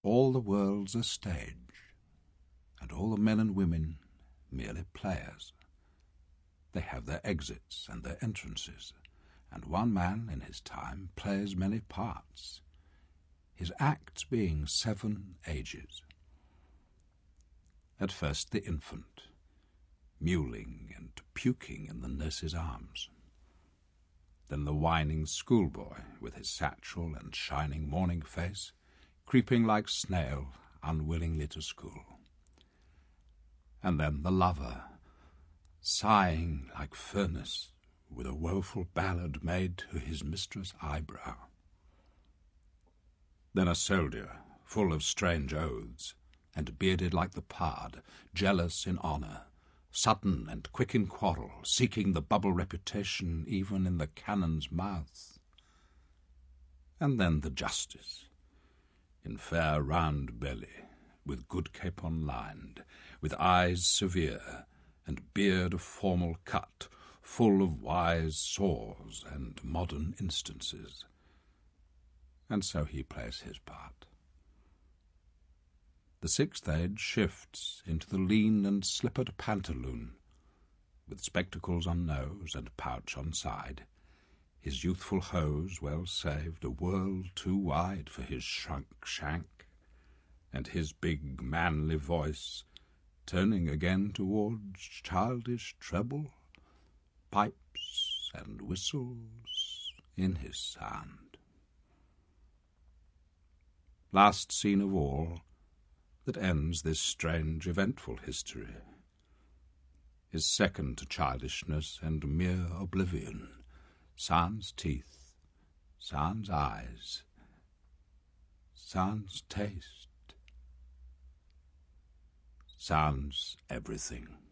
All the world's a stage, and all the men and women merely players. They have their exits and their entrances, and one man in his time plays many parts, his acts being 7 ages. At first the infant, mewling and puking in the nurse's arms. Then the whining schoolboy, with his satchel and shining morning face, creeping like snail unwillingly to school. And then the lover, sighing like furnace, with a woeful ballad made to his mistress' eyebrow. Then a soldier, full of strange oaths, and bearded like the pard, jealous in honour, sudden and quick in quarrel, seeking the bubble reputation even in the cannon's mouth. And then the justice, in fair round belly, with good capon lined, with eyes severe, and beard of formal cut, full of wise saws and modern instances. And so he plays his part. The 6th age shifts into the lean and slippered pantaloon, with spectacles on nose and pouch on side, his youthful hose well saved a world too wide for his shrunk shank, and his big manly voice turning again towards childish treble, pipes and whistles in his sound. Last scene of all, that ends this strange, eventful history, is second to childishness and mere oblivion, sans teeth, sans eyes, sans taste, sans everything.